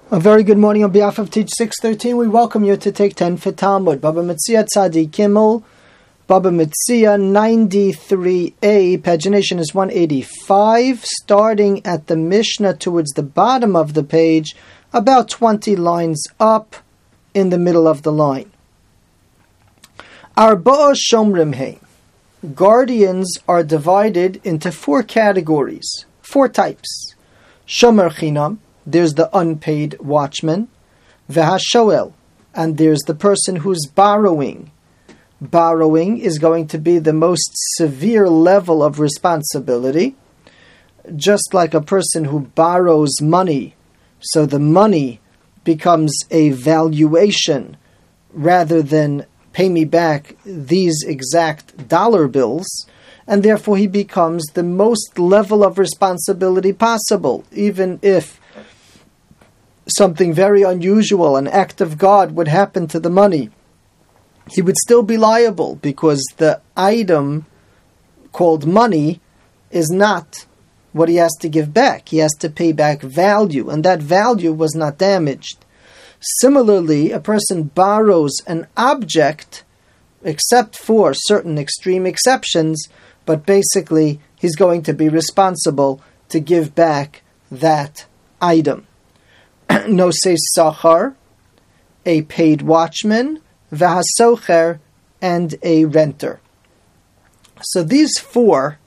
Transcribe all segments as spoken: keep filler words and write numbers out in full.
A very good morning on behalf of Teach six thirteen. We welcome you to take ten for Talmud. Baba Metzia Tzadi Kimmel, Baba Metzia ninety-three A. Pagination is one eighty-five, starting at the Mishnah towards the bottom of the page, about twenty lines up in the middle of the line. Arba'a Shomrim Hei. Guardians are divided into four categories, four types. Shomer Chinam. There's the unpaid watchman, v'hashoel, and there's the person who's borrowing. Borrowing is going to be the most severe level of responsibility, just like a person who borrows money, so the money becomes a valuation rather than pay me back these exact dollar bills, and therefore he becomes the most level of responsibility possible, even if something very unusual, an act of God would happen to the money, he would still be liable because the item called money is not what he has to give back. He has to pay back value, and that value was not damaged. Similarly, a person borrows an object, except for certain extreme exceptions, but basically he's going to be responsible to give back that item. Nosei Sachar, a paid watchman, v'hasocher, and a renter. So these four,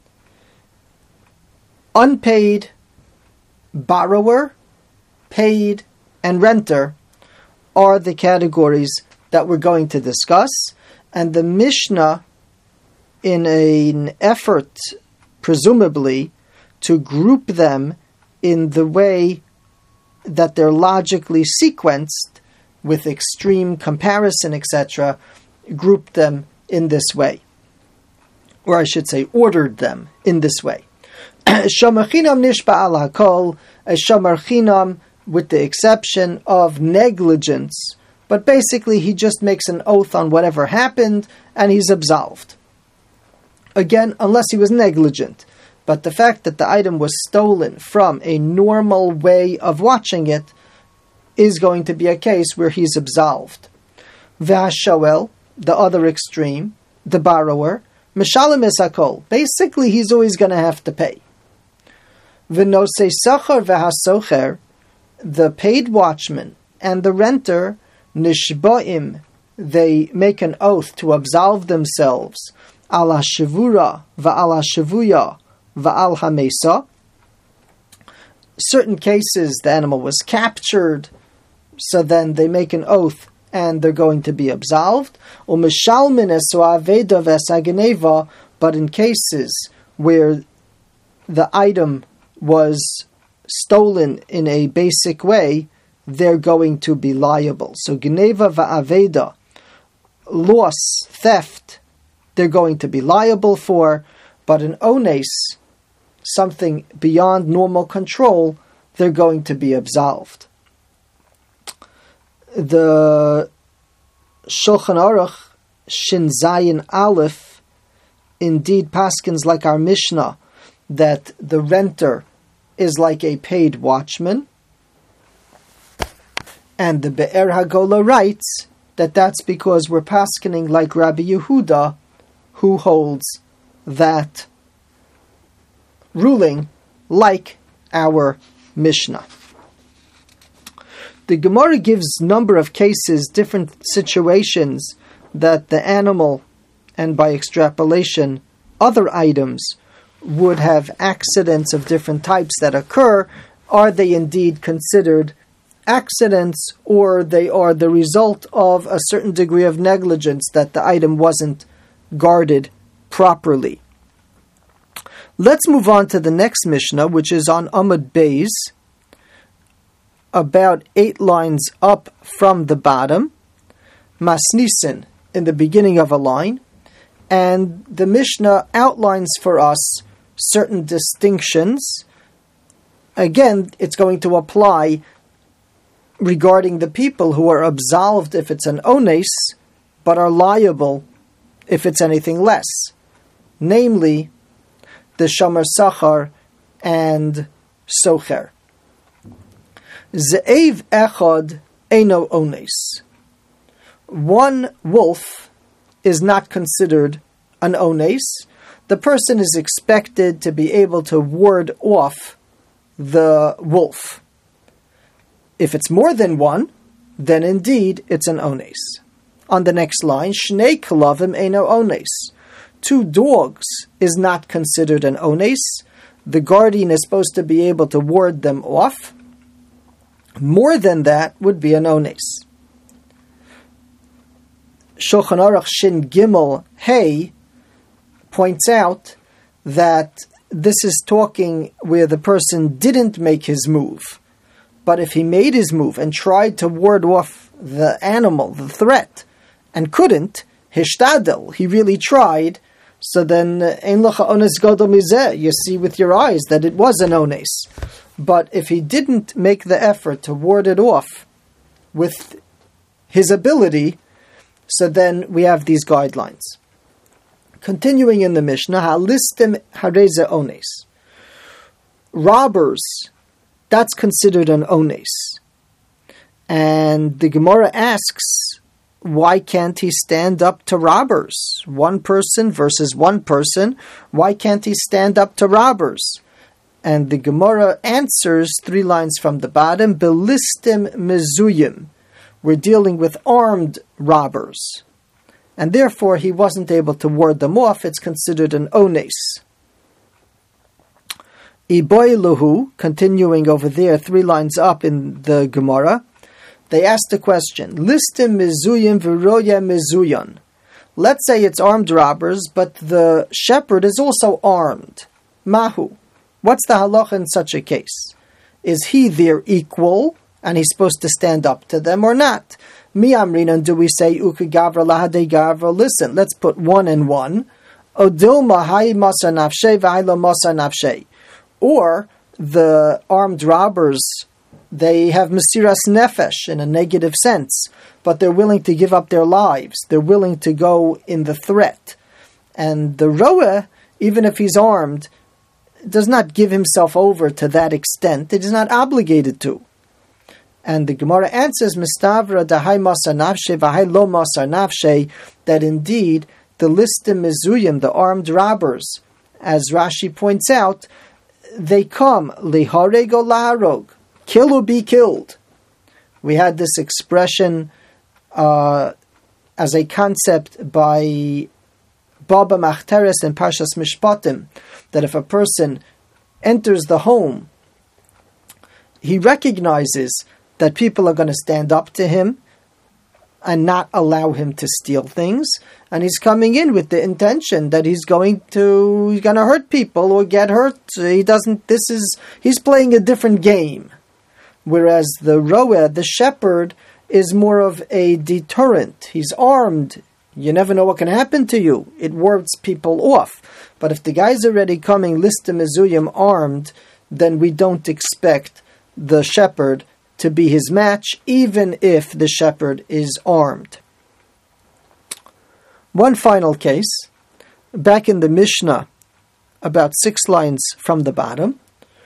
unpaid, borrower, paid, and renter, are the categories that we're going to discuss. And the Mishnah, in an effort, presumably, to group them in the way that they're logically sequenced with extreme comparison, et cetera, grouped them in this way. Or I should say, ordered them in this way. Shomer Chinam nishba al hakol, a Shomer Chinam with the exception of negligence, but basically he just makes an oath on whatever happened and he's absolved. Again, unless he was negligent. But the fact that the item was stolen from a normal way of watching it is going to be a case where he's absolved. V'hashoel, the other extreme, the borrower, mishalem es hakol. Basically, he's always going to have to pay. V'nosei sachar v'hasocher, the paid watchman and the renter, nishba'im, they make an oath to absolve themselves, ala shivura va'ala shivuya, Va'al hamesa. Certain cases the animal was captured, so then they make an oath and they're going to be absolved. U'mishalmin esu aveda v'esageneva, but in cases where the item was stolen in a basic way, they're going to be liable. So geneva va'aveda, loss, theft, they're going to be liable for, but an ones, something beyond normal control, they're going to be absolved. The Shulchan Aruch Shin Zayin Aleph indeed paskins like our Mishnah that the renter is like a paid watchman, and the Be'er Hagola writes that that's because we're paskining like Rabbi Yehuda, who holds that ruling like our Mishnah. The Gemara gives number of cases, different situations that the animal, and by extrapolation, other items, would have accidents of different types that occur. Are they indeed considered accidents, or they are the result of a certain degree of negligence that the item wasn't guarded properly? Let's move on to the next Mishnah, which is on Amud Beis, about eight lines up from the bottom, Masnisin, in the beginning of a line, and the Mishnah outlines for us certain distinctions. Again, it's going to apply regarding the people who are absolved if it's an ones, but are liable if it's anything less. Namely, the Shomer Sachar and Socher. Ze'ev echad eino ones. One wolf is not considered an ones. The person is expected to be able to ward off the wolf. If it's more than one, then indeed it's an ones. On the next line, Shnei klavim eino ones. Two dogs is not considered an ones. The guardian is supposed to be able to ward them off. More than that would be an ones. Shulchan Aruch Shin Gimel Hey points out that this is talking where the person didn't make his move. But if he made his move and tried to ward off the animal, the threat, and couldn't, hishtadel, he really tried, so then ein lacha ones gadol mizeh, you see with your eyes that it was an ones. But if he didn't make the effort to ward it off with his ability, so then we have these guidelines. Continuing in the Mishnah, halistim hareze ones. Robbers, that's considered an ones. And the Gemara asks, why can't he stand up to robbers? One person versus one person, why can't he stand up to robbers? And the Gemara answers three lines from the bottom, belistim mezuyim. We're dealing with armed robbers. And therefore he wasn't able to ward them off. It's considered an ones. Iboiluhu, continuing over there, three lines up in the Gemara, they asked the question, listim mezuyim v'roya mezuyan. Let's say it's armed robbers, but the shepherd is also armed. Mahu. What's the halacha in such a case? Is he their equal, and he's supposed to stand up to them, or not? Mi amrinan, do we say, uke gavra lahade gavra, listen, let's put one and one. Odilma hai masa nafshe v'hailo masa nafshe. Or the armed robbers, they have mesiras nefesh in a negative sense, but they're willing to give up their lives. They're willing to go in the threat. And the roeh, even if he's armed, does not give himself over to that extent. It is not obligated to. And the Gemara answers, Mistavra dahai masar nafshe v'hai lo masar nafshe, that indeed the listim mezuyim, the armed robbers, as Rashi points out, they come lihareg o laharog, kill or be killed. We had this expression uh, as a concept by Baba Machteres in Parshas Mishpatim, that if a person enters the home, he recognizes that people are going to stand up to him and not allow him to steal things, and he's coming in with the intention that he's going to he's going to hurt people or get hurt. He doesn't. This is he's playing a different game, whereas the roeh, the shepherd, is more of a deterrent. He's armed. You never know what can happen to you. It wards people off. But if the guy's already coming listim mezuyim armed, then we don't expect the shepherd to be his match, even if the shepherd is armed. One final case, back in the Mishnah, about six lines from the bottom.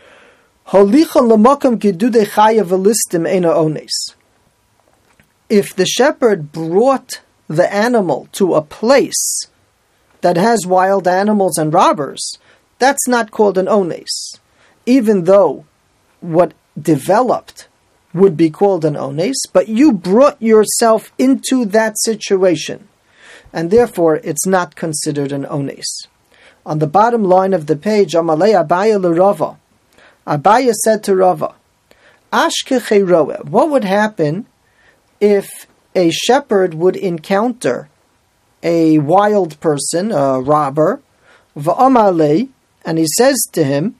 If the shepherd brought the animal to a place that has wild animals and robbers, that's not called an ones, even though what developed would be called an ones, but you brought yourself into that situation, and therefore it's not considered an ones. On the bottom line of the page, Amalei Abaya l'Rava, Abaya said to Rava, Ashkechei roeh, what would happen if a shepherd would encounter a wild person, a robber, v'amalei, and he says to him,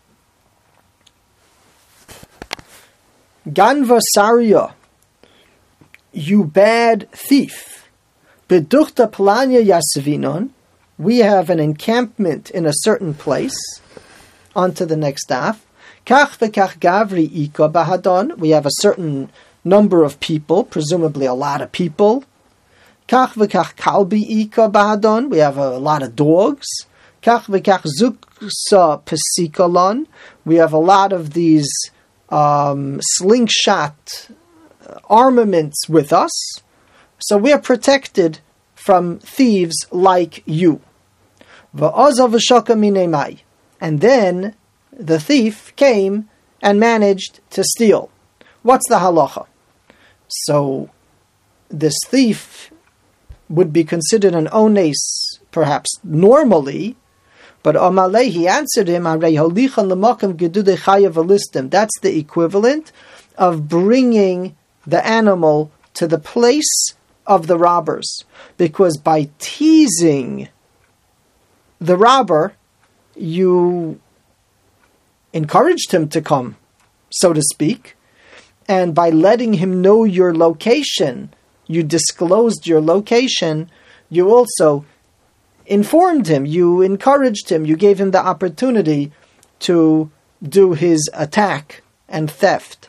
Ganva Sarya, you bad thief. Beduchta Planya Yasvinon, we have an encampment in a certain place. On to the next daf. Kach v'kach Gavri Ika Bahadon, we have a certain number of people, presumably a lot of people. Kach v'kach Kalbi Ika Bahadon, we have a lot of dogs. Kach v'kach Zuksa Pesikalon, we have a lot of these um, slingshot armaments with us, so we are protected from thieves like you. And then the thief came and managed to steal. What's the halacha? So this thief would be considered an ones, perhaps normally, but Amalei, he answered him, that's the equivalent of bringing the animal to the place of the robbers. Because by teasing the robber, you encouraged him to come, so to speak, and by letting him know your location, you disclosed your location, you also informed him, you encouraged him, you gave him the opportunity to do his attack and theft.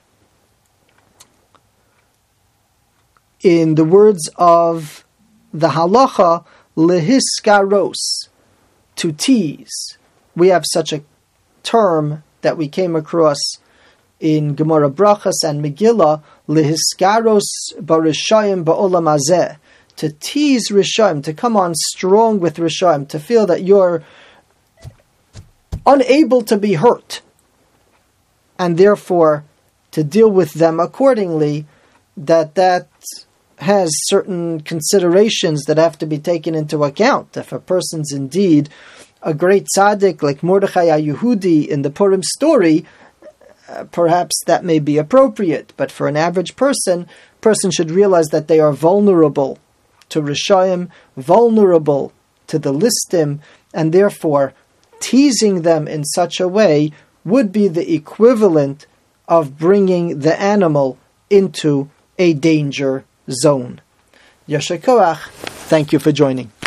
In the words of the halacha, lehiskaros, to tease. We have such a term that we came across in Gemara Brachas and Megillah, lehiskaros barishayim ba'olam hazeh, to tease Rishayim, to come on strong with Rishayim, to feel that you're unable to be hurt, and therefore to deal with them accordingly, that that has certain considerations that have to be taken into account. If a person's indeed a great tzaddik like Mordechai HaYehudi in the Purim story, uh, perhaps that may be appropriate. But for an average person, person should realize that they are vulnerable to Rishayim, vulnerable to the listim, and therefore teasing them in such a way would be the equivalent of bringing the animal into a danger zone. Yasher koach. Thank you for joining.